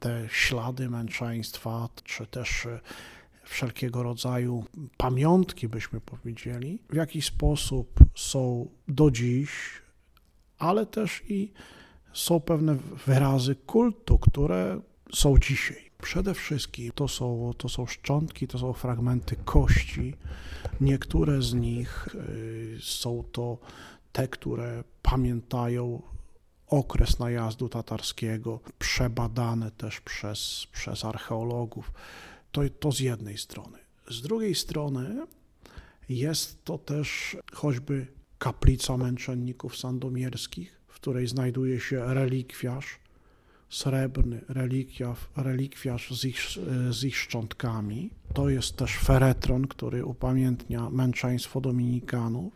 te ślady męczeństwa, czy też wszelkiego rodzaju pamiątki, byśmy powiedzieli, w jaki sposób są do dziś, ale też i są pewne wyrazy kultu, które są dzisiaj. Przede wszystkim to są szczątki, to są fragmenty kości. Niektóre z nich są to te, które pamiętają okres najazdu tatarskiego, przebadane też przez archeologów. To z jednej strony. Z drugiej strony jest to też choćby kaplica męczenników sandomierskich, w której znajduje się relikwiarz srebrny, relikwiarz z ich szczątkami. To jest też feretron, który upamiętnia męczeństwo dominikanów.